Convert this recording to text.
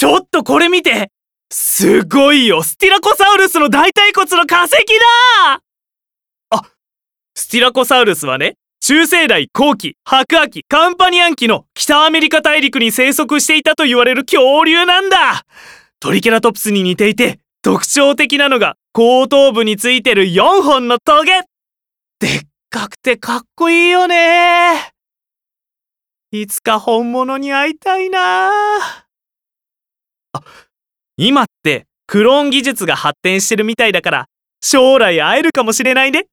ちょっとこれ見て。すごいよ、スティラコサウルスの大腿骨の化石だ。あ、スティラコサウルスはね、中生代後期、白亜紀、カンパニアン紀の北アメリカ大陸に生息していたと言われる恐竜なんだ。トリケラトプスに似ていて、特徴的なのが後頭部についてる4本のトゲ。でっかくてかっこいいよね。いつか本物に会いたいな。今ってクローン技術が発展してるみたいだから、将来会えるかもしれないね。